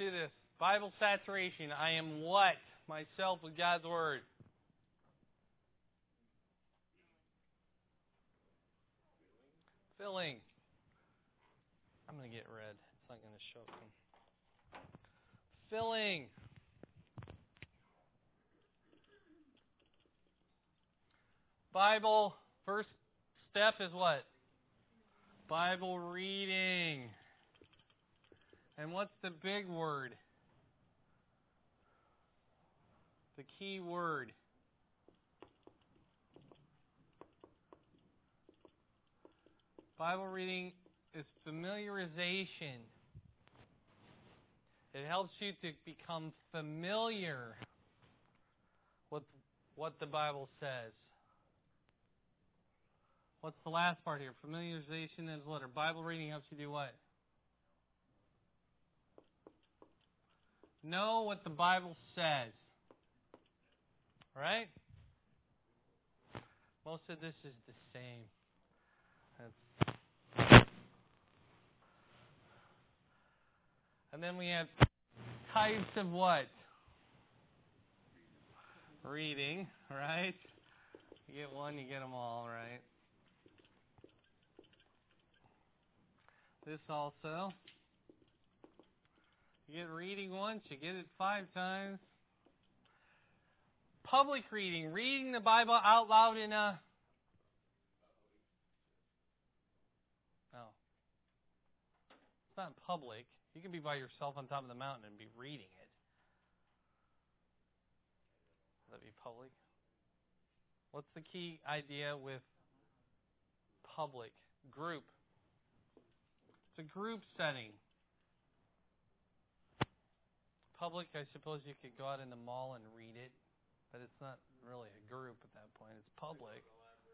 do this. Bible saturation. I am what? Myself with God's Word. Filling. I'm going to get red. It's not going to show up. Filling. Bible, first step is what? Bible reading. And what's the big word? The key word. Bible reading is familiarization. It helps you to become familiar with what the Bible says. What's the last part here? Familiarization is what? Or Bible reading helps you do what? Know what the Bible says. Right? Most of this is the same. And then we have types of what? Reading, right? You get one, you get them all, right? This also. You get reading once, you get it 5 times. Public reading, reading the Bible out loud in a... No. It's not public. You can be by yourself on top of the mountain and be reading it. Would that be public? What's the key idea with public? Group. It's a group setting. Public, I suppose you could go out in the mall and read it, but it's not really a group at that point. It's public.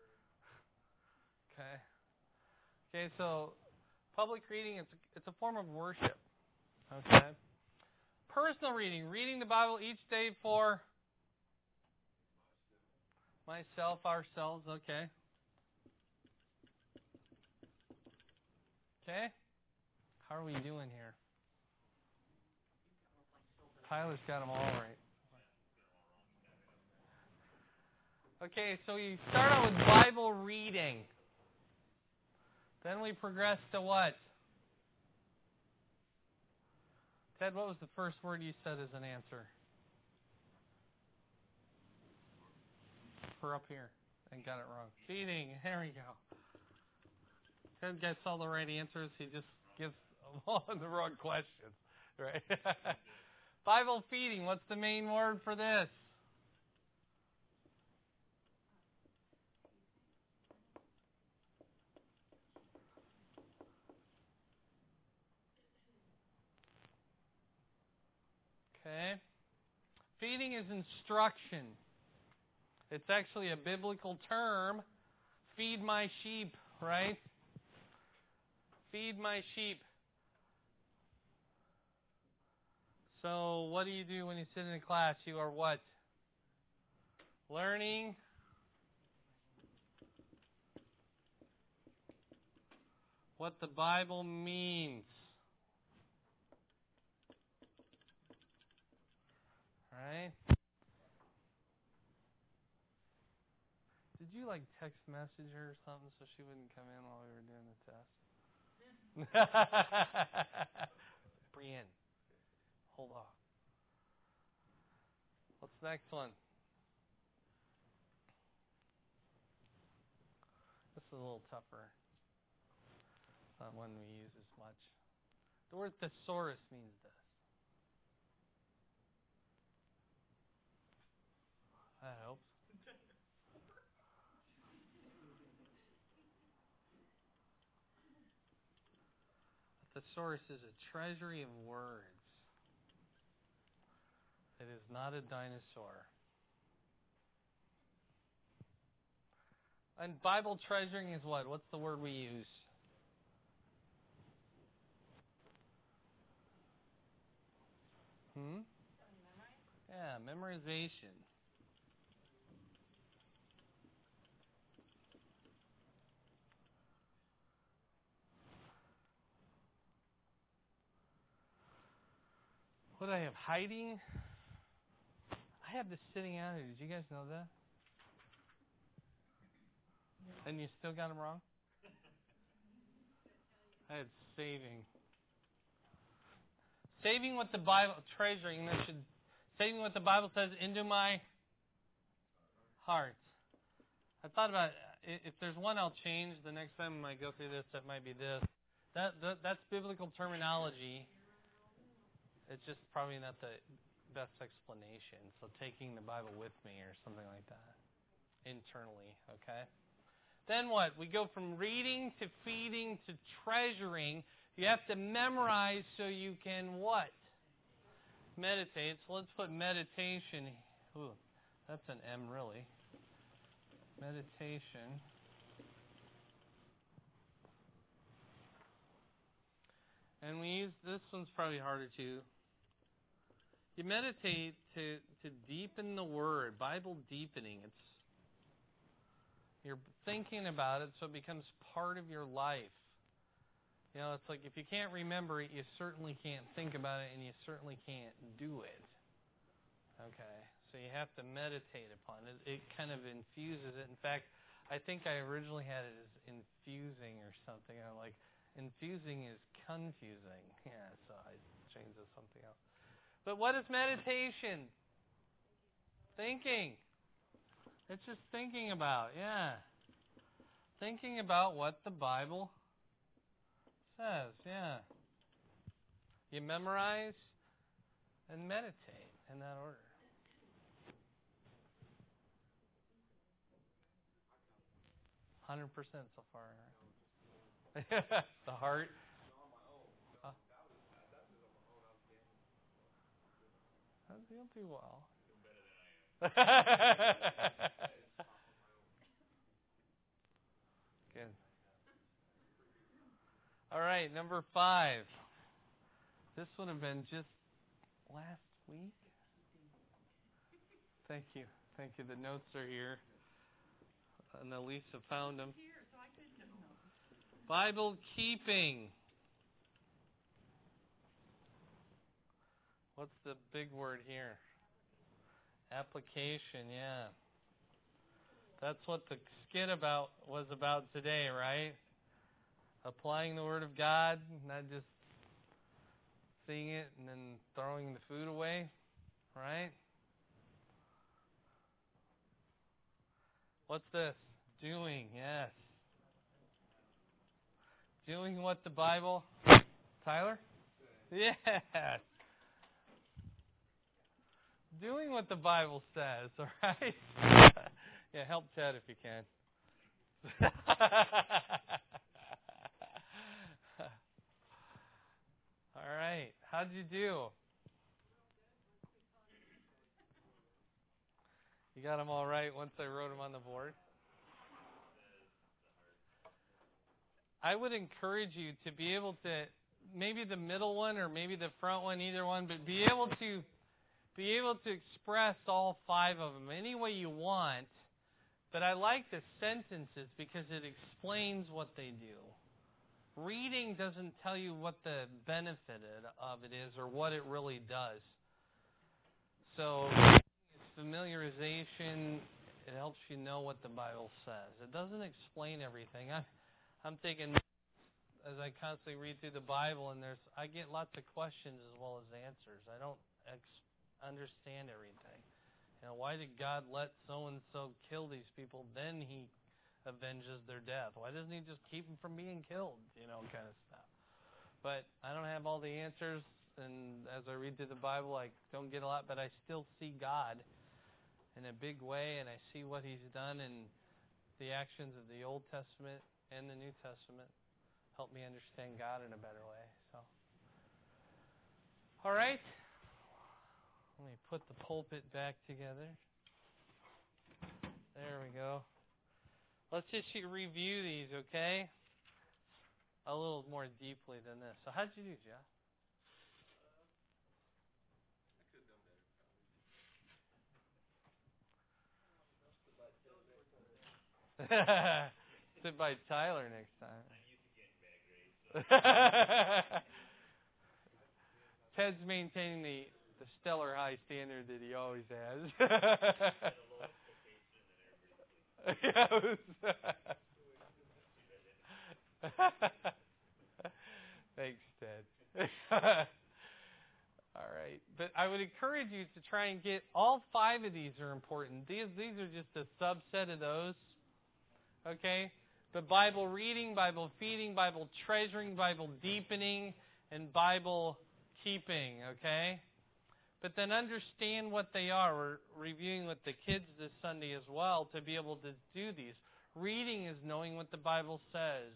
Okay, so public reading, it's a form of worship. Okay. Personal reading, reading the Bible each day for myself, ourselves, okay. Okay? How are we doing here? Tyler's got them all right. Okay, so you start out with Bible reading. Then we progress to what? Ted, what was the first word you said as an answer? For up here. And got it wrong. Feeding. There we go. Ted gets all the right answers. He just gives all the wrong questions. Right? Bible feeding. What's the main word for this? Okay. Feeding is instruction. It's actually a biblical term. Feed my sheep, right? Feed my sheep. So what do you do when you sit in a class? You are what? Learning. What the Bible means. Right? Did you text message her or something so she wouldn't come in while we were doing the test? Brienne, hold off. What's the next one? This is a little tougher. It's not one we use as much. The word thesaurus means this. That helps. A thesaurus is a treasury of words. It is not a dinosaur. And Bible treasuring is what? What's the word we use? Yeah, memorization. What do I have? Hiding? I have this sitting out here. Did you guys know that? And you still got them wrong? I had saving. Saving what the Bible, treasuring, that should, saving what the Bible says into my heart. I thought about, if there's one I'll change, the next time I go through this, that might be this. That's biblical terminology. It's just probably not the best explanation. So taking the Bible with me or something like that. Internally, okay? Then what? We go from reading to feeding to treasuring. You have to memorize so you can what? Meditate. So let's put meditation. Ooh, that's an M really. Meditation. And we use, this one's probably harder too. You meditate to deepen the Word. Bible deepening. You're thinking about it so it becomes part of your life. You know, it's like if you can't remember it, you certainly can't think about it, and you certainly can't do it. Okay? So you have to meditate upon it. It kind of infuses it. In fact, I think I originally had it as infusing or something. I'm like, infusing is confusing. Yeah, so I changed it to something else. But what is meditation? Thinking. It's just thinking about, yeah. Thinking about what the Bible says, yeah. You memorize and meditate in that order. $100% so far, right? The heart. You'll do well. Good. All right, number 5. This would have been just last week. Thank you. Thank you. The notes are here. And Elisa found them. Bible keeping. What's the big word here? Application, yeah. That's what the skit was about today, right? Applying the Word of God, not just seeing it and then throwing the food away, right? What's this? Doing, yes. Doing what the Bible... Tyler? Yes. Doing what the Bible says, all right? Yeah, help Ted if you can. All right. How'd you do? You got them all right once I wrote them on the board? I would encourage you to be able to, maybe the middle one or maybe the front one, either one, but be able to express all 5 of them any way you want. But I like the sentences because it explains what they do. Reading doesn't tell you what the benefit of it is or what it really does. So it's familiarization. It helps you know what the Bible says. It doesn't explain everything. I'm thinking, as I constantly read through the Bible, and I get lots of questions as well as answers. I don't understand everything. You know, why did God let so-and-so kill these people? Then He avenges their death. Why doesn't He just keep them from being killed? You know, kind of stuff. But I don't have all the answers, and as I read through the Bible, I don't get a lot, but I still see God in a big way, and I see what He's done in the actions of the Old Testament and the New Testament. Help me understand God in a better way. So, all right. Let me put the pulpit back together. There we go. Let's just review these, okay? A little more deeply than this. So how'd you do, Jeff? I could have done better. Sit by Tyler next time. Ted's maintaining the stellar high standard that he always has. Thanks, Ted. All right. But I would encourage you to try and get all 5 of these are important. These are just a subset of those. Okay? But Bible reading, Bible feeding, Bible treasuring, Bible deepening, and Bible keeping. Okay? But then understand what they are. We're reviewing with the kids this Sunday as well to be able to do these. Reading is knowing what the Bible says.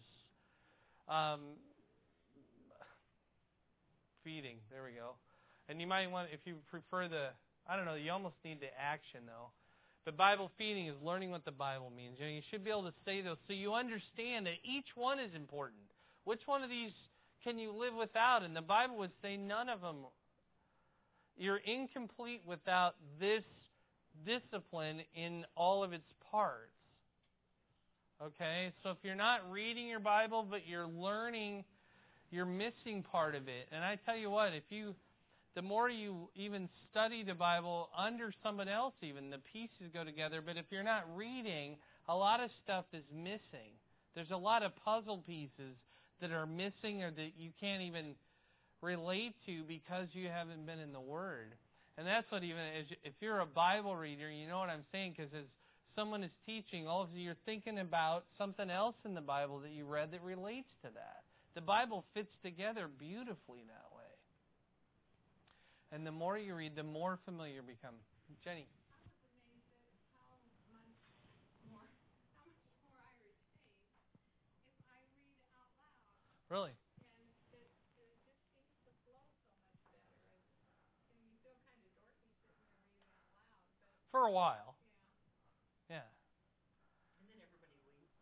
Feeding. There we go. And you might want, if you prefer you almost need the action though. But Bible feeding is learning what the Bible means. You should be able to say those so you understand that each one is important. Which one of these can you live without? And the Bible would say none of them. You're incomplete without this discipline in all of its parts. Okay? So if you're not reading your Bible, but you're learning, you're missing part of it. And I tell you what, the more you even study the Bible under someone else even, the pieces go together. But if you're not reading, a lot of stuff is missing. There's a lot of puzzle pieces that are missing or that you can't even relate to because you haven't been in the Word. And that's what if you're a Bible reader, you know what I'm saying, because as someone is teaching, all of you, you're thinking about something else in the Bible that you read that relates to that. The Bible fits together beautifully that way. And the more you read, the more familiar you become. Jenny. Really? For a while. Yeah. And then everybody leaves.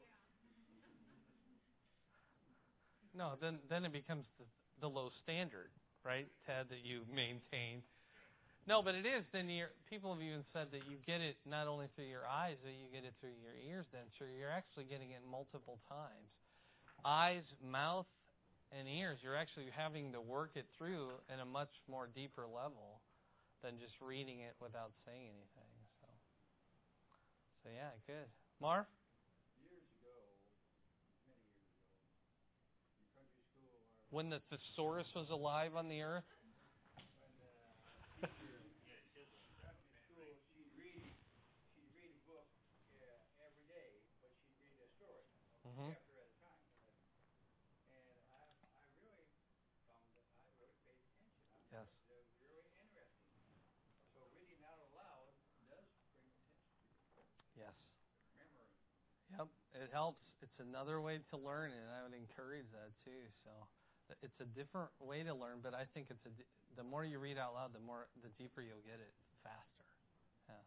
No, then it becomes the low standard, right, Ted, that you maintain. No, but it is. Then people have even said that you get it not only through your eyes, but you get it through your ears then. So you're actually getting it multiple times. Eyes, mouth, and ears. You're actually having to work it through in a much more deeper level than just reading it without saying anything. So yeah, good. Marv? Years ago, many years ago, in country school, when the thesaurus was alive on the earth? When teacher country school, she'd read a book every day, but she'd read a story, chapter at a time. And I really found that I really paid attention. Yes. It was really interesting. So reading out aloud does bring attention to Yes. memory. Yep, it helps. It's another way to learn, and I would encourage that too. So it's a different way to learn, but I think the more you read out loud, the deeper you'll get it faster. Yeah.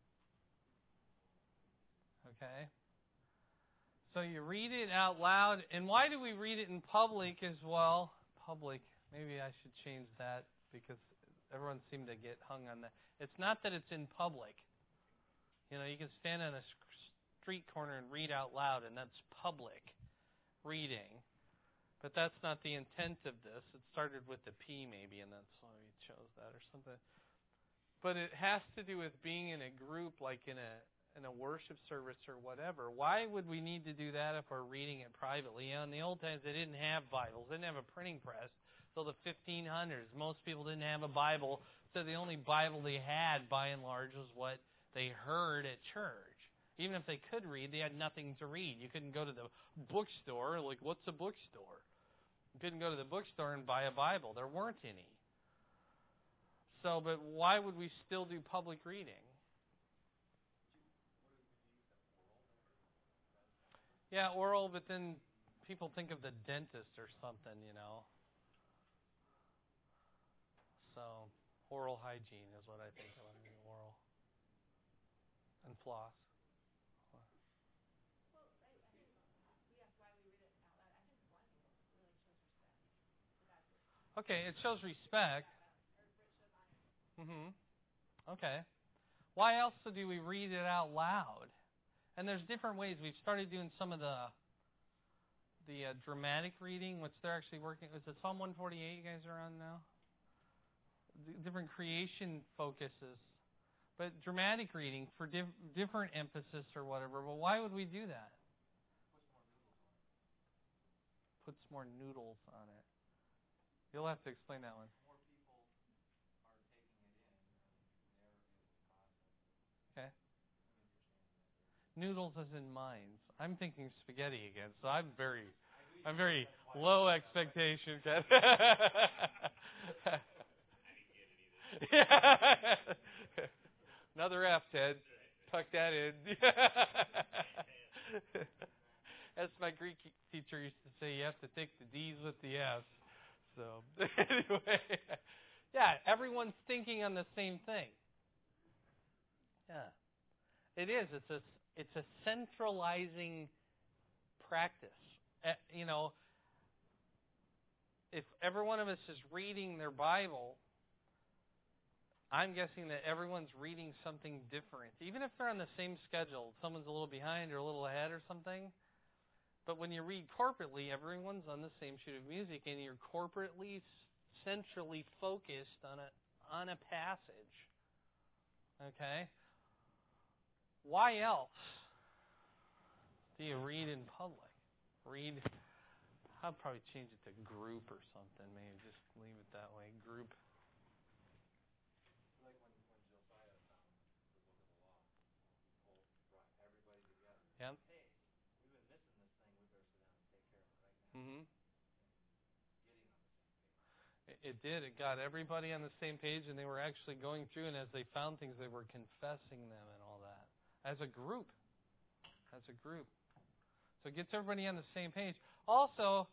Okay. So you read it out loud, and why do we read it in public as well? Public. Maybe I should change that because everyone seemed to get hung on that. It's not that it's in public. You know, you can stand on a street corner and read out loud, and that's public reading. But that's not the intent of this. It started with the P maybe, and that's why we chose that or something. But it has to do with being in a group, like in a worship service or whatever. Why would we need to do that if we're reading it privately? You know, in the old times, they didn't have Bibles. They didn't have a printing press until the 1500s. Most people didn't have a Bible, so the only Bible they had, by and large, was what they heard at church. Even if they could read, they had nothing to read. You couldn't go to the bookstore. Like, what's a bookstore? You couldn't go to the bookstore and buy a Bible. There weren't any. So, but why would we still do public reading? Yeah, oral, but then people think of the dentist or something, you know. So, oral hygiene is what I think of when I mean oral. And floss. Okay, it shows respect. Okay. Why else do we read it out loud? And there's different ways. We've started doing some of the dramatic reading, which they're actually working. Is it Psalm 148 you guys are on now? different creation focuses. But dramatic reading for different emphasis or whatever. But why would we do that? Puts more noodles on it. You'll have to explain that one. More people are taking it in, and there is the process. Okay. Noodles as in minds. I'm thinking spaghetti again, so I'm very low expectation. Another F, Ted. Tuck that in. As my Greek teacher used to say, you have to take the D's with the F's. So, anyway. Yeah, everyone's thinking on the same thing. Yeah. It is. It's a centralizing practice. If every one of us is reading their Bible, I'm guessing that everyone's reading something different. Even if they're on the same schedule, someone's a little behind or a little ahead or something. But when you read corporately, everyone's on the same sheet of music, and you're corporately, centrally focused on a passage. Okay? Why else do you read in public? I'll probably change it to group or something. Maybe just leave it that way. Group. Like when Josiah found the book of the law, he brought everybody together. Yep. Hey, we've been missing this thing. We better sit down and take care of it right now. Mm-hmm. Getting on the same page. It did. It got everybody on the same page, and they were actually going through, and as they found things, they were confessing them and all that. As a group. So it gets everybody on the same page. Also,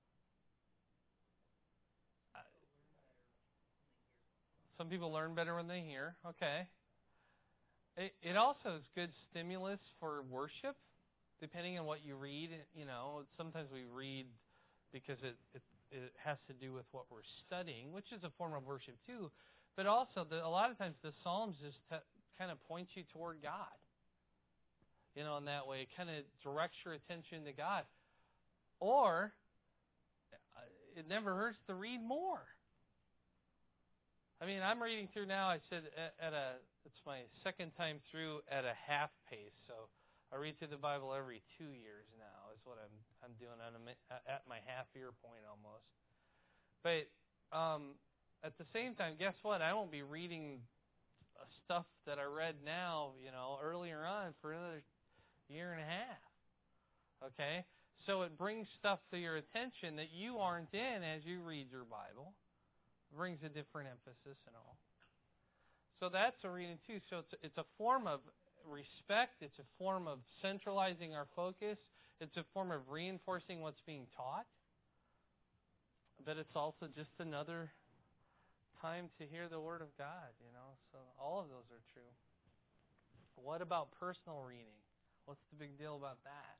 some people learn better when they hear. Okay. It also is good stimulus for worship, depending on what you read. Sometimes we read because it has to do with what we're studying, which is a form of worship too. But also, a lot of times the Psalms just kind of point you toward God. In that way, it kind of directs your attention to God. Or, it never hurts to read more. I mean, I'm reading through now, I said, it's my second time through at a half pace. So, I read through the Bible every 2 years now, is what I'm doing at my half-year point almost. But, at the same time, guess what? I won't be reading stuff that I read now, earlier on for another year and a half. Okay? So it brings stuff to your attention that you aren't in as you read your Bible. It brings a different emphasis and all. So that's a reading too. So it's a form of respect. It's a form of centralizing our focus. It's a form of reinforcing what's being taught. But it's also just another time to hear the Word of God, So all of those are true. What about personal reading? What's the big deal about that?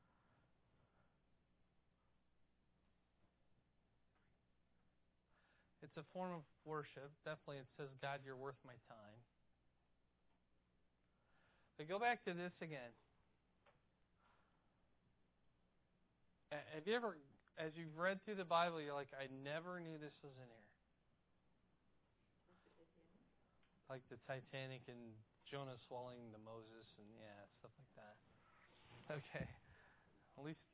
It's a form of worship. Definitely it says, God, you're worth my time. But go back to this again. Have you ever, as you've read through the Bible, you're like, I never knew this was in here. Like the Titanic and Jonah swallowing the Moses and stuff like that. Okay. At least.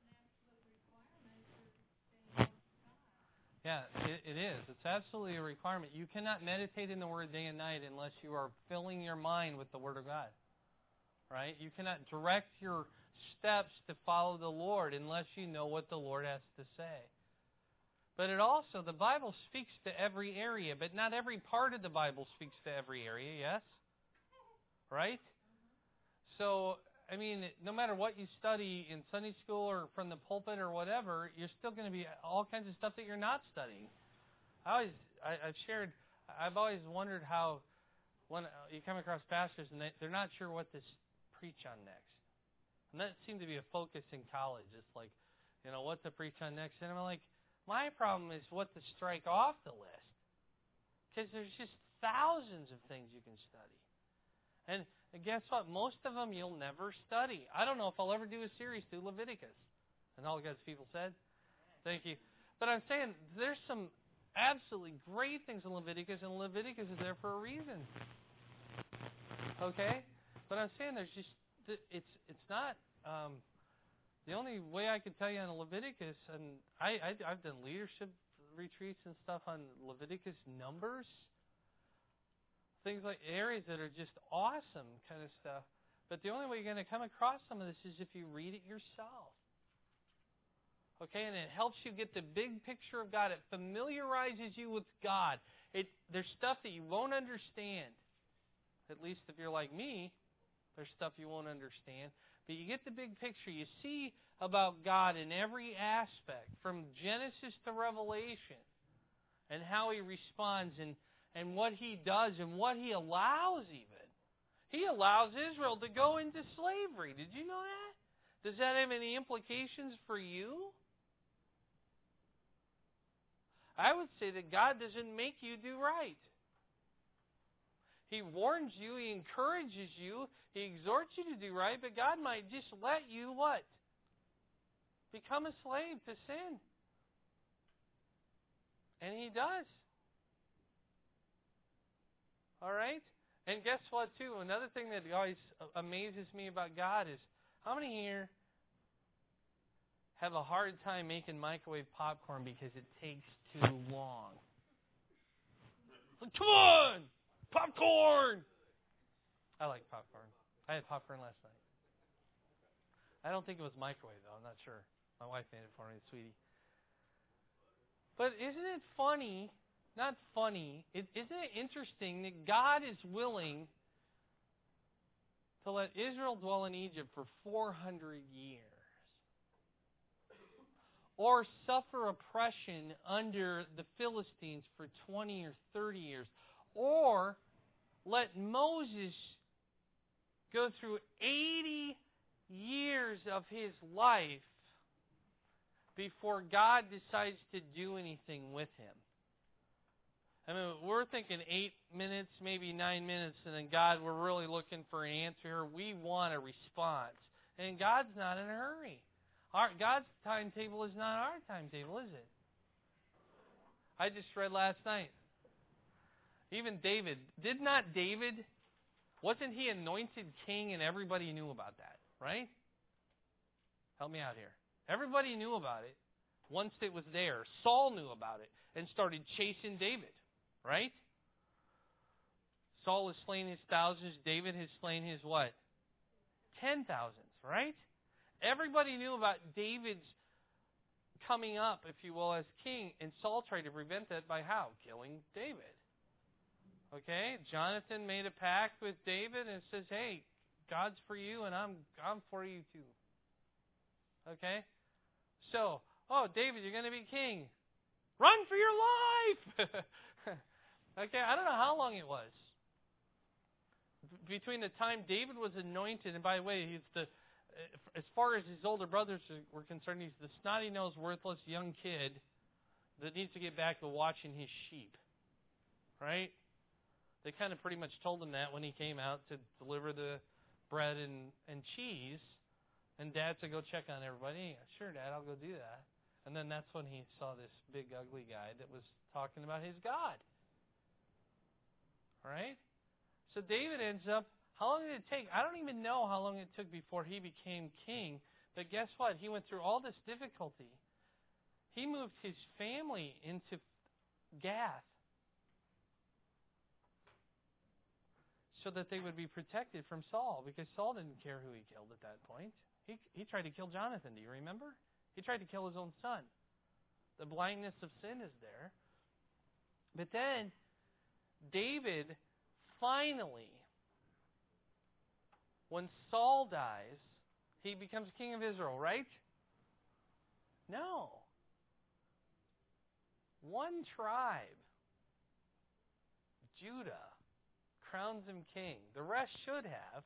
Yeah, it is. It's absolutely a requirement. You cannot meditate in the Word day and night unless you are filling your mind with the Word of God. Right? You cannot direct your steps to follow the Lord unless you know what the Lord has to say. But the Bible speaks to every area, but not every part of the Bible speaks to every area, yes? Right? So, I mean, no matter what you study in Sunday school or from the pulpit or whatever, you're still going to be all kinds of stuff that you're not studying. I've always wondered how when you come across pastors and they're not sure what to preach on next. And that seemed to be a focus in college. It's like, what to preach on next. And I'm like, my problem is what to strike off the list. Because there's just thousands of things you can study. And guess what? Most of them you'll never study. I don't know if I'll ever do a series through Leviticus. And all God's people said, thank you. But I'm saying there's some absolutely great things in Leviticus, and Leviticus is there for a reason. Okay? But I'm saying there's just, it's not, the only way I could tell you on Leviticus, and I've done leadership retreats and stuff on Leviticus numbers, things like areas that are just awesome kind of stuff. But the only way you're going to come across some of this is if you read it yourself. Okay, and it helps you get the big picture of God. It familiarizes you with God. There's stuff that you won't understand. At least if you're like me, there's stuff you won't understand. But you get the big picture. You see about God in every aspect, from Genesis to Revelation, and how He responds, and what He does, and what He allows even. He allows Israel to go into slavery. Did you know that? Does that have any implications for you? I would say that God doesn't make you do right. He warns you, He encourages you, He exhorts you to do right, but God might just let you what? Become a slave to sin. And He does. All right? And guess what, too? Another thing that always amazes me about God is, how many here have a hard time making microwave popcorn because it takes too long? Like, come on! Popcorn! I like popcorn. I had popcorn last night. I don't think it was microwave, though. I'm not sure. My wife made it for me, sweetie. But isn't it funny, not funny, isn't it interesting that God is willing to let Israel dwell in Egypt for 400 years? Or suffer oppression under the Philistines for 20 or 30 years? Or let Moses go through 80 years of his life before God decides to do anything with him? I mean, we're thinking 8 minutes, maybe 9 minutes, and then God, we're really looking for an answer. We want a response. And God's not in a hurry. God's timetable is not our timetable, is it? I just read last night. Even David, wasn't he anointed king and everybody knew about that, right? Help me out here. Everybody knew about it once it was there. Saul knew about it and started chasing David, right? Saul has slain his thousands. David has slain his what? 10,000s, right? Everybody knew about David's coming up, if you will, as king, and Saul tried to prevent that by how? Killing David. Okay, Jonathan made a pact with David and says, hey, God's for you and I'm for you too. Okay? So, David, you're going to be king. Run for your life! Okay, I don't know how long it was. Between the time David was anointed, and by the way, as far as his older brothers were concerned, he's the snotty-nosed, worthless young kid that needs to get back to watching his sheep. Right? They kind of pretty much told him that when he came out to deliver the bread and cheese. And Dad said, go check on everybody. Sure, Dad, I'll go do that. And then that's when he saw this big, ugly guy that was talking about his God. All right? So David ends up, how long did it take? I don't even know how long it took before he became king. But guess what? He went through all this difficulty. He moved his family into Gath so that they would be protected from Saul, because Saul didn't care who he killed at that point. He tried to kill Jonathan, do you remember? He tried to kill his own son. The blindness of sin is there. But then, David finally, when Saul dies, he becomes king of Israel, right? No. One tribe, Judah, crowns him king. The rest should have.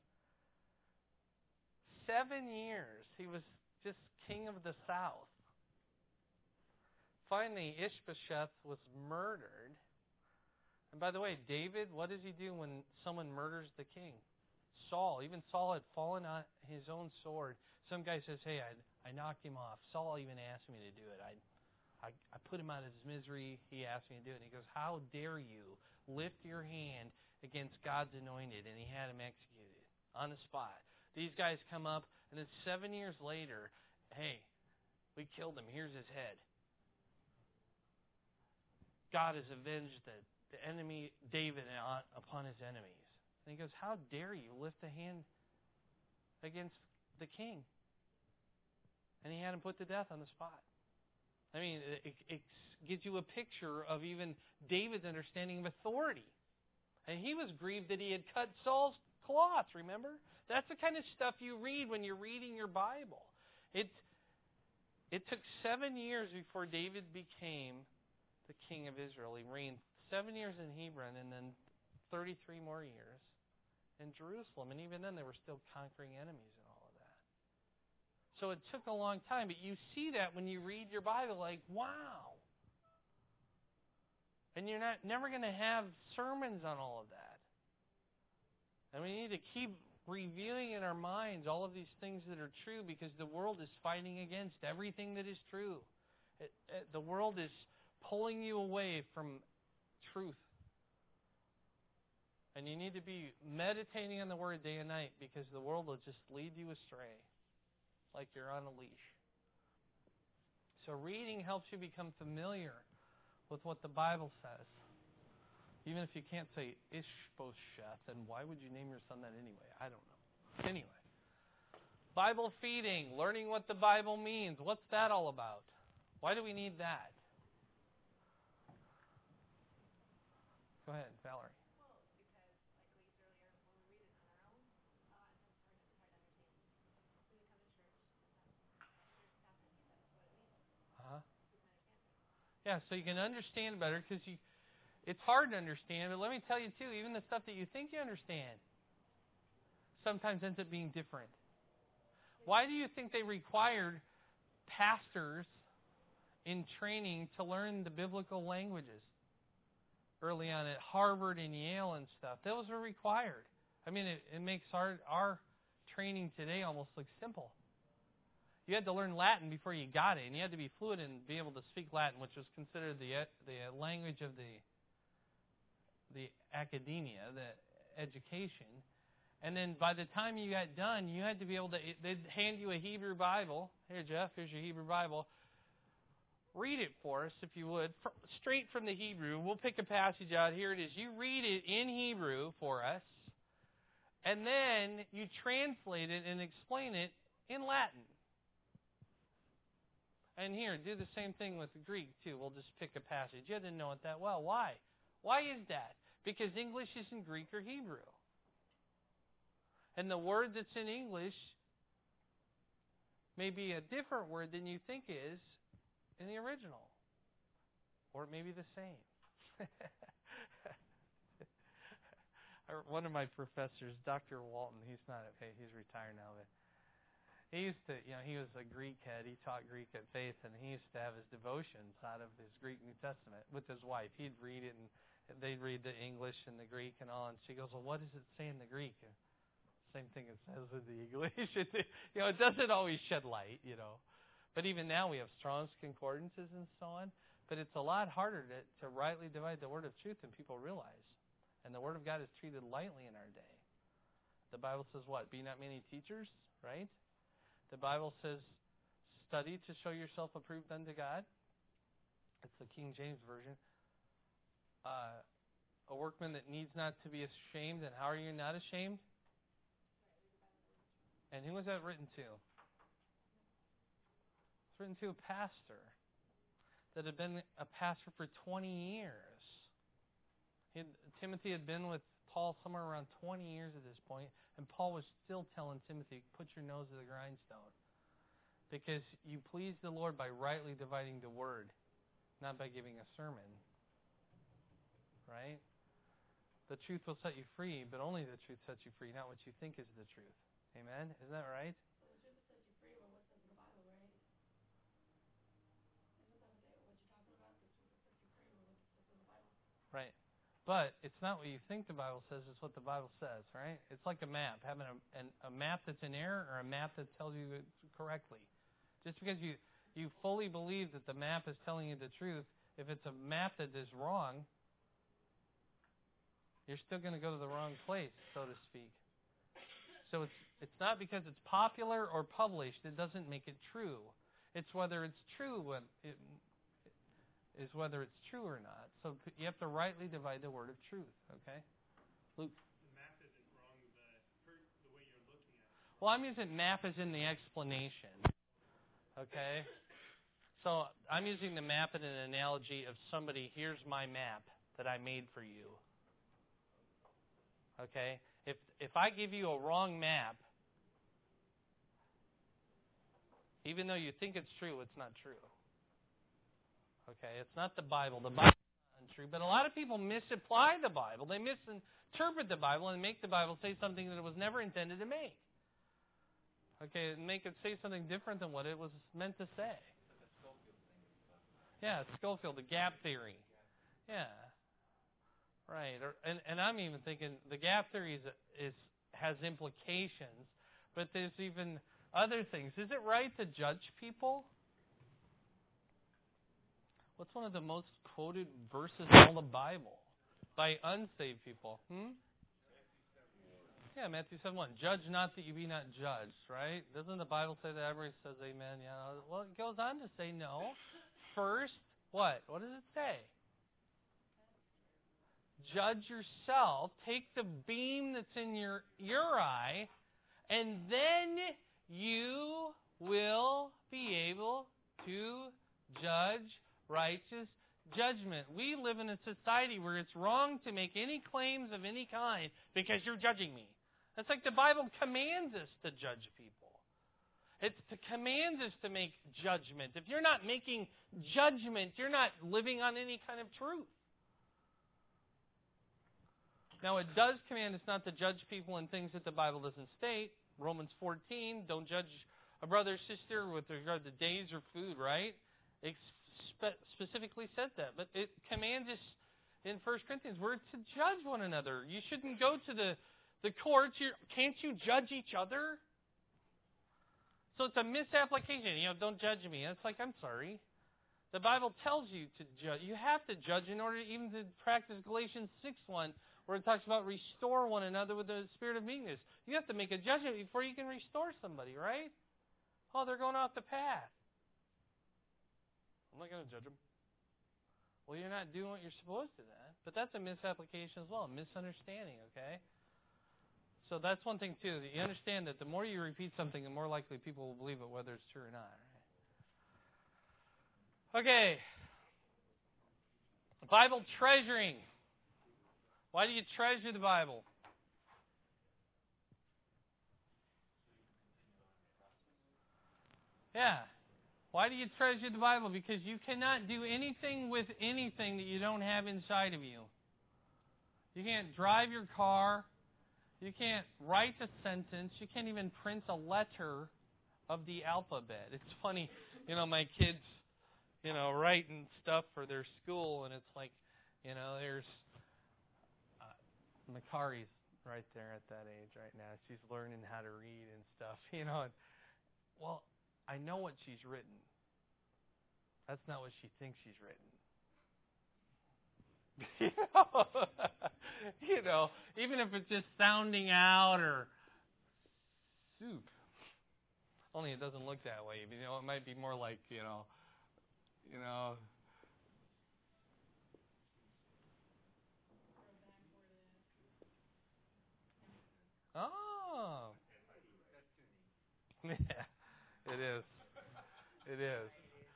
7 years, he was just king of the south. Finally, Ishbosheth was murdered. And by the way, David, what does he do when someone murders the king? Saul. Even Saul had fallen on his own sword. Some guy says, hey, I knocked him off. Saul even asked me to do it. I put him out of his misery. He asked me to do it. And he goes, how dare you lift your hand against God's anointed? And he had him executed on the spot. These guys come up, and then 7 years later, hey, we killed him. Here's his head. God has avenged the enemy, David, upon his enemies. And he goes, how dare you lift a hand against the king? And he had him put to death on the spot. I mean, it gives you a picture of even David's understanding of authority. And he was grieved that he had cut Saul's cloth, remember? That's the kind of stuff you read when you're reading your Bible. It took 7 years before David became the king of Israel. He reigned 7 years in Hebron and then 33 more years in Jerusalem. And even then they were still conquering enemies and all of that. So it took a long time. But you see that when you read your Bible, like, wow. And you're never going to have sermons on all of that. And we need to keep reviewing in our minds all of these things that are true, because the world is fighting against everything that is true. The world is pulling you away from truth. And you need to be meditating on the Word day and night, because the world will just lead you astray like you're on a leash. So reading helps you become familiar with what the Bible says. Even if you can't say Ishbosheth, then why would you name your son that anyway? I don't know. Anyway. Bible feeding, learning what the Bible means. What's that all about? Why do we need that? Go ahead, Valerie. Well, because, like we used earlier, when we read it on our own, a lot of times it's hard to understand. When you come to church, sometimes your pastor teaches us what it means. Uh-huh. You can understand it. Yeah, so you can understand better, because it's hard to understand, but let me tell you too, even the stuff that you think you understand sometimes ends up being different. Why do you think they required pastors in training to learn the biblical languages early on at Harvard and Yale and stuff? Those were required. I mean, it makes our training today almost look simple. You had to learn Latin before you got it, and you had to be fluent and be able to speak Latin, which was considered the language of the academia, the education. And then by the time you got done, you had to be able to, they'd hand you a Hebrew Bible. Here, Jeff, here's your Hebrew Bible. Read it for us, if you would, straight from the Hebrew. We'll pick a passage out. Here it is. You read it in Hebrew for us, and then you translate it and explain it in Latin. And here, do the same thing with the Greek, too. We'll just pick a passage. You had to know it that well. Why? Why is that? Because English isn't Greek or Hebrew. And the word that's in English may be a different word than you think is in the original. Or it may be the same. One of my professors, Dr. Walton, he's retired now, but he used to, he was a Greek head. He taught Greek at Faith, and he used to have his devotions out of his Greek New Testament with his wife. He'd read it, and they'd read the English and the Greek and all, and she goes, well, what does it say in the Greek? Same thing it says in the English. It doesn't always shed light, But even now we have Strong's Concordances and so on. But it's a lot harder to rightly divide the word of truth than people realize. And the word of God is treated lightly in our day. The Bible says what? Be not many teachers, right? The Bible says, study to show yourself approved unto God. It's the King James Version. A workman that needs not to be ashamed. And how are you not ashamed? And who was that written to? It's written to a pastor that had been a pastor for 20 years. Timothy had been with Paul somewhere around 20 years at this point, and Paul was still telling Timothy, put your nose to the grindstone. Because you please the Lord by rightly dividing the word, not by giving a sermon. Right? The truth will set you free, but only the truth sets you free, not what you think is the truth. Amen? Isn't that right? Well, the truth sets you free when what's in the Bible, right? Isn't that what you're talking about? The truth sets you free when what's in the Bible. Right. But it's not what you think the Bible says, it's what the Bible says, right? It's like a map. Having a map that's in error or a map that tells you it correctly. Just because you fully believe that the map is telling you the truth, if it's a map that is wrong, you're still going to go to the wrong place, so to speak. So it's not because it's popular or published. It doesn't make it true. It's whether it's true is whether it's true or not. So you have to rightly divide the word of truth. Okay, Luke. The map isn't wrong. The way you're looking at it. Well, I'm using map as in the explanation. Okay, so I'm using the map in an analogy of somebody. Here's my map that I made for you. Okay, if I give you a wrong map, even though you think it's true, it's not true. Okay, it's not the Bible. The Bible is untrue, but a lot of people misapply the Bible. They misinterpret the Bible and make the Bible say something that it was never intended to make. Okay, and make it say something different than what it was meant to say. Yeah, Schofield, the gap theory. Yeah. Right, and I'm even thinking the gap theory has implications, but there's even other things. Is it right to judge people? What's one of the most quoted verses in all the Bible by unsaved people? Yeah, Matthew 7:1. Judge not that you be not judged, right? Doesn't the Bible say that? Everybody says amen. Yeah. Well, it goes on to say no. First, what? What does it say? Judge yourself. Take the beam that's in your eye, and then you will be able to judge righteous judgment. We live in a society where it's wrong to make any claims of any kind because you're judging me. That's like the Bible commands us to judge people. It commands us to make judgment. If you're not making judgment, you're not living on any kind of truth. Now, it does command us not to judge people in things that the Bible doesn't state. Romans 14, don't judge a brother or sister with regard to days or food, right? It specifically says that. But it commands us in 1 Corinthians, we're to judge one another. You shouldn't go to the courts. Can't you judge each other? So it's a misapplication. Don't judge me. It's like, I'm sorry. The Bible tells you to judge. You have to judge in order even to practice Galatians 6:1, where it talks about restore one another with the spirit of meekness. You have to make a judgment before you can restore somebody, right? Oh, they're going off the path. I'm not going to judge them. Well, you're not doing what you're supposed to then. But that's a misapplication as well, a misunderstanding, okay? So that's one thing, too. That you understand that the more you repeat something, the more likely people will believe it, whether it's true or not. Right? Okay. Bible treasuring. Why do you treasure the Bible? Yeah. Why do you treasure the Bible? Because you cannot do anything with anything that you don't have inside of you. You can't drive your car. You can't write a sentence. You can't even print a letter of the alphabet. It's funny, my kids, writing stuff for their school, and it's like, there's Makari's right there at that age right now. She's learning how to read and stuff, And, well, I know what she's written. That's not what she thinks she's written. Even if it's just sounding out or soup. Only it doesn't look that way. It might be more like, Oh. Yeah, it is. It is.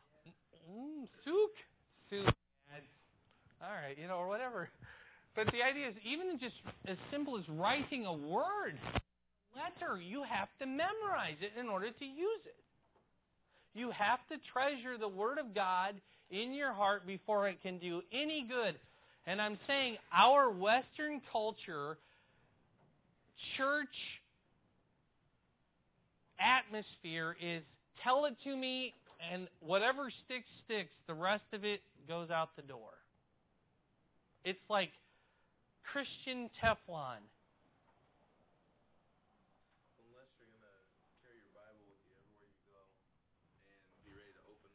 Souk. All right, or whatever. But the idea is, even just as simple as writing a word, letter, you have to memorize it in order to use it. You have to treasure the Word of God in your heart before it can do any good. And I'm saying our Western culture, church atmosphere is tell it to me, and whatever sticks, sticks. The rest of it goes out the door. It's like Christian Teflon. Unless you're going to carry your Bible with you everywhere you go and be ready to open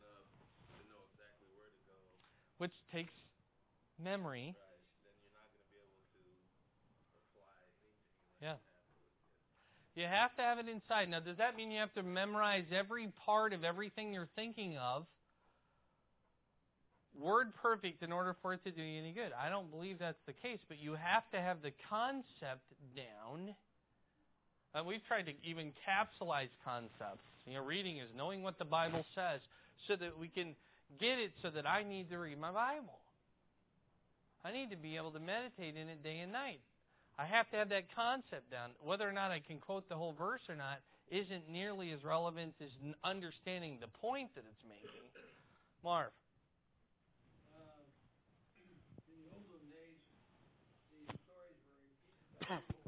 which takes memory. Right. Then you're not going to be able to apply anything unless Yeah. you have to. You have to have it inside. Now, does that mean you have to memorize every part of everything you're thinking of, word perfect, in order for it to do you any good? I don't believe that's the case, but you have to have the concept down. And we've tried to even capsulize concepts. Reading is knowing what the Bible says so that we can get it so that I need to read my Bible. I need to be able to meditate in it day and night. I have to have that concept down. Whether or not I can quote the whole verse or not isn't nearly as relevant as understanding the point that it's making. Marv. In the olden days, the stories were repeated by people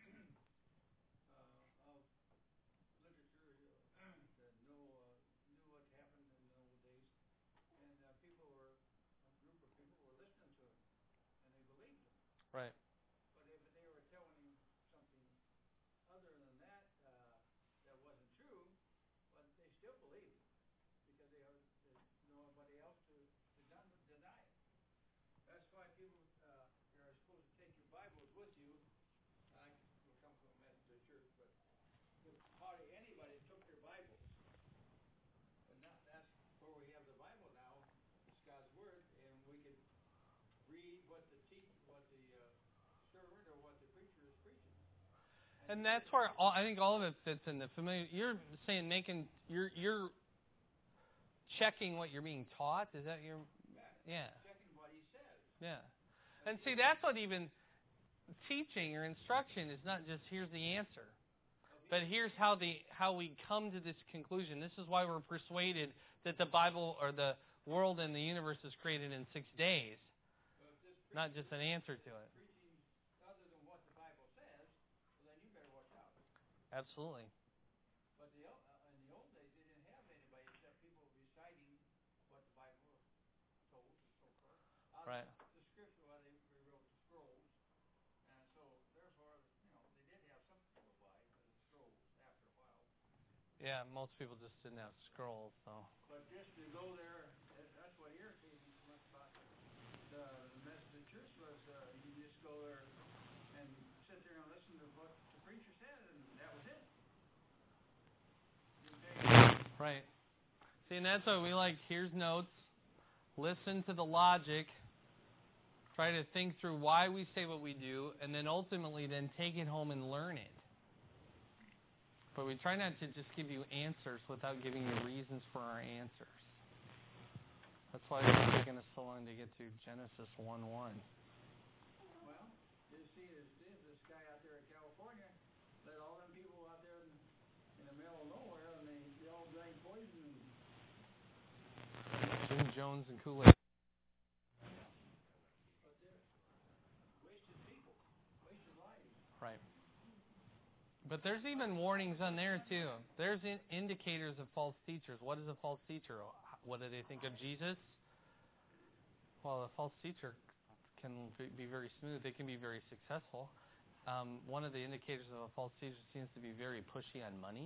of literature that knew what happened in the old days, and a group of people were listening to them, and they believed them. Right. But if they were telling something other than that that wasn't true, but they still believed it because there's nobody else to deny it. That's why people are supposed to take your Bibles with you. I will come from a Methodist church, but hardly anybody took their Bibles. But that's where we have the Bible now. It's God's Word, and we can read what the sermon or what the preacher is preaching. And that's where I think all of it fits in the familiar. You're saying you're checking what you're being taught. Is that your? Yeah. Checking what he says. Yeah. And see, that's what even teaching or instruction is not just here's the answer, but here's how we come to this conclusion. This is why we're persuaded that the Bible or the world and the universe is created in 6 days, not just an answer to it. Preaching other than what the Bible says, well, then you better watch out. Absolutely. But in the old days, they didn't have anybody except people reciting what the Bible told and so forth. Right. The scripture, they rewrote the scrolls, and so therefore, they did have something to go by for the scrolls after a while. Yeah, most people just didn't have scrolls, so. But just to go there, that's what irritated me so much about the Methodist Church was you just go there and sit there and listen to what the preacher said, and that was it. Right. See, and that's what we like. Here's notes. Listen to the logic. Try to think through why we say what we do, and then ultimately then take it home and learn it. But we try not to just give you answers without giving you reasons for our answers. That's why it's taken us so long to get to Genesis 1:1. Well, you see, this guy out there in California let all them people out there in the middle of nowhere, and they all drank poison. Jim Jones and Kool-Aid. But they're wasted people, wasted lives. Right. But there's even warnings on there, too. There's indicators of false teachers. What is a false teacher? What do they think of Jesus? Well, a false teacher can be very smooth. They can be very successful. One of the indicators of a false teacher seems to be very pushy on money.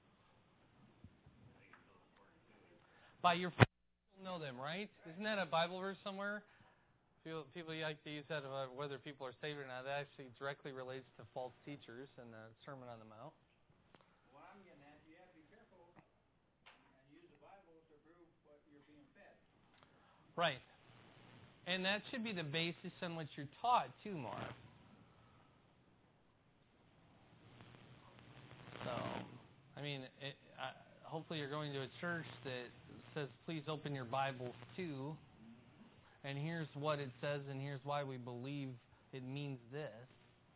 By your fruit you'll know them, right? Isn't that a Bible verse somewhere? People like to use that about whether people are saved or not. That actually directly relates to false teachers and the Sermon on the Mount. What I'm getting at, you have to be careful and use the Bible to prove what you're being fed. Right. And that should be the basis on which you're taught, too, Mark. So, hopefully you're going to a church that says, please open your Bibles too. And here's what it says, and here's why we believe it means this.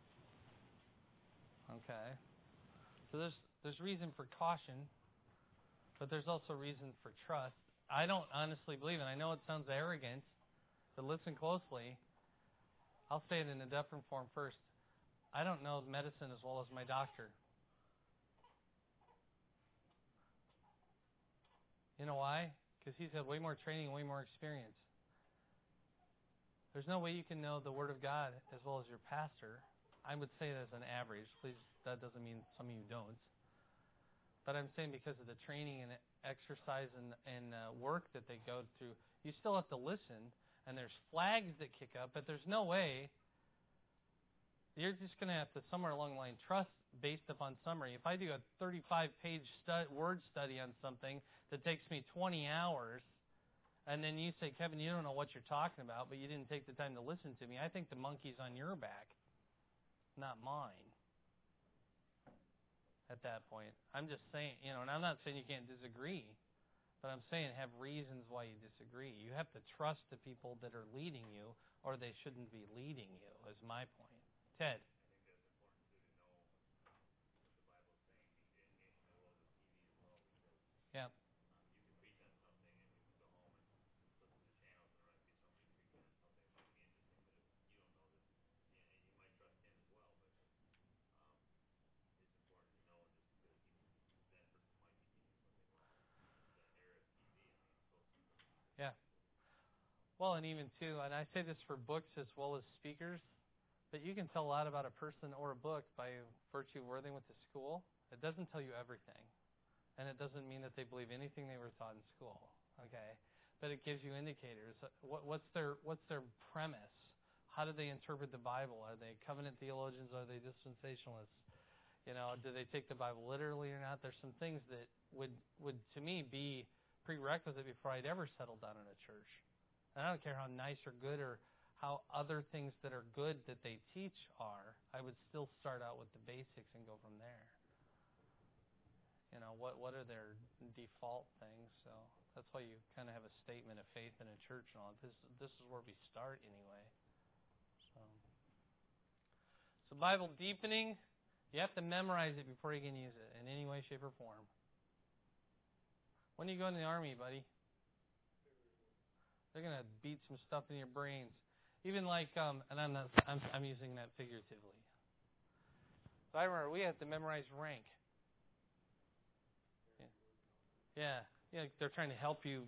Okay. So there's reason for caution, but there's also reason for trust. I don't honestly believe, and I know it sounds arrogant, but listen closely. I'll say it in a different form first. I don't know medicine as well as my doctor. You know why? Because he's had way more training, way more experience. There's no way you can know the Word of God as well as your pastor. I would say it as an average. Please, that doesn't mean some of you don't. But I'm saying because of the training and exercise and work that they go through, you still have to listen. and there's flags that kick up, but there's no way. You're just going to have to, somewhere along the line, trust based upon summary. If I do a 35-page word study on something that takes me 20 hours, and then you say, Kevin, you don't know what you're talking about, but you didn't take the time to listen to me, I think the monkey's on your back, not mine. At that point, I'm just saying, and I'm not saying you can't disagree, but I'm saying have reasons why you disagree. You have to trust the people that are leading you, or they shouldn't be leading you, is my point. Ted? I think that's important too, to know what the Bible is saying in the world of TV as well, because Yeah. You can preach on something and you can go home and flip through the channels and there might be somebody preaching on something that might be interesting, but if you don't know this, and you might trust him as well, but it's important to know just because that person might be teaching something wrong. The era of TV, I mean, it's so simple. Yeah. Well, and even too, and I say this for books as well as speakers, but you can tell a lot about a person or a book by virtue of where they went to school. It doesn't tell you everything. And it doesn't mean that they believe anything they were taught in school. Okay? But it gives you indicators. What's their premise? How do they interpret the Bible? Are they covenant theologians? Are they dispensationalists? Do they take the Bible literally or not? There's some things that would to me be prerequisite before I'd ever settle down in a church. And I don't care how nice or good or how other things that are good that they teach are. I would still start out with the basics and go from there. What are their default things? So that's why you kind of have a statement of faith in a church and all. This is where we start anyway. So Bible deepening, you have to memorize it before you can use it in any way, shape, or form. When you go in the Army, buddy, they're going to beat some stuff in your brains. Even like, and I'm using that figuratively. So I remember we had to memorize rank. Yeah, they're trying to help you.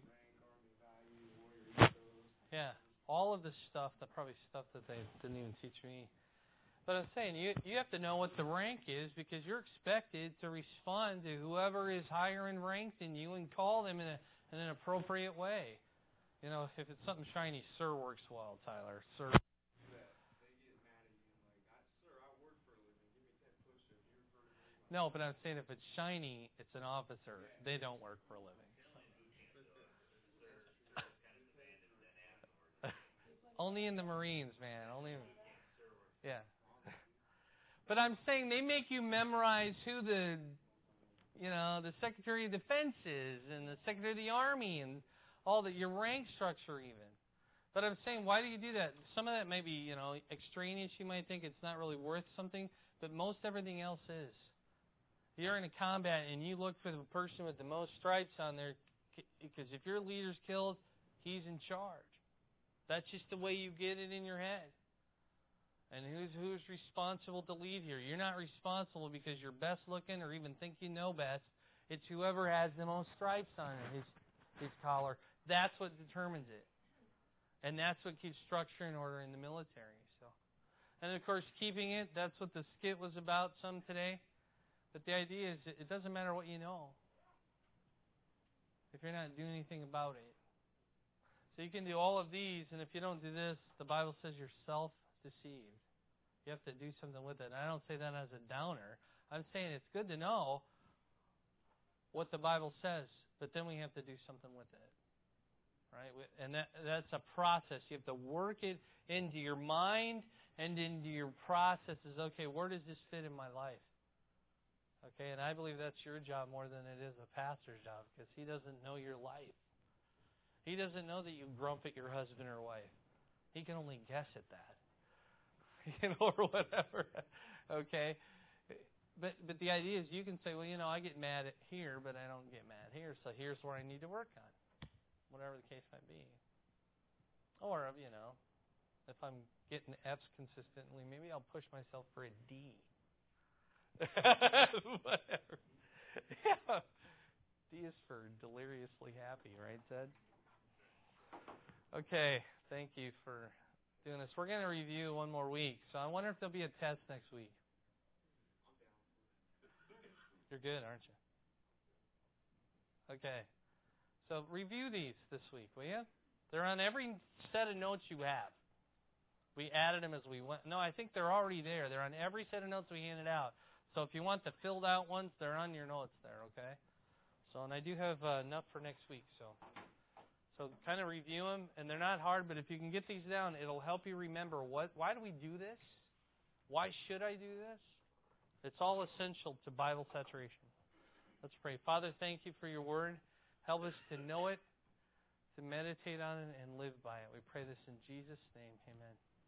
Yeah, all of this stuff, probably stuff that they didn't even teach me. But I'm saying, you have to know what the rank is because you're expected to respond to whoever is higher in rank than you and call them in an appropriate way. If it's something shiny, sir works well, Tyler. Sir. They get mad at you like, sir, I work for a living. Give me 10 push-ups. You're for a living. No, but I'm saying if it's shiny, it's an officer. They don't work for a living. Only in the Marines, man. Yeah. But I'm saying they make you memorize who the Secretary of Defense is and the Secretary of the Army and all that, your rank structure even. But I'm saying, why do you do that? Some of that may be, extraneous. You might think it's not really worth something, but most everything else is. You're in a combat and you look for the person with the most stripes on there because if your leader's killed, he's in charge. That's just the way you get it in your head. And who's responsible to lead here? You're not responsible because you're best looking or even think you know best. It's whoever has the most stripes on it, his collar. That's what determines it. And that's what keeps structure and order in the military. And of course, keeping it, that's what the skit was about some today. But the idea is it doesn't matter what you know if you're not doing anything about it. So you can do all of these, and if you don't do this, the Bible says you're self-deceived. You have to do something with it. And I don't say that as a downer. I'm saying it's good to know what the Bible says, but then we have to do something with it. Right? And that's a process. You have to work it into your mind and into your processes. Okay, where does this fit in my life? Okay, and I believe that's your job more than it is a pastor's job because he doesn't know your life. He doesn't know that you grump at your husband or wife. He can only guess at that. Or whatever. Okay? But the idea is you can say, well, I get mad at here, but I don't get mad here, so here's where I need to work on. Whatever the case might be. Or, if I'm getting F's consistently, maybe I'll push myself for a D. Whatever. Yeah. D is for deliriously happy, right, Ted? Okay, thank you for doing this. We're going to review one more week, so I wonder if there'll be a test next week. You're good, aren't you? Okay. So review these this week, will you? They're on every set of notes you have. We added them as we went. No, I think they're already there. They're on every set of notes we handed out. So if you want the filled out ones, they're on your notes there, okay? So, and I do have enough for next week. So kind of review them, and they're not hard, but if you can get these down, it'll help you remember why do we do this? Why should I do this? It's all essential to Bible saturation. Let's pray. Father, thank you for your word. Help us to know it, to meditate on it, and live by it. We pray this in Jesus' name. Amen.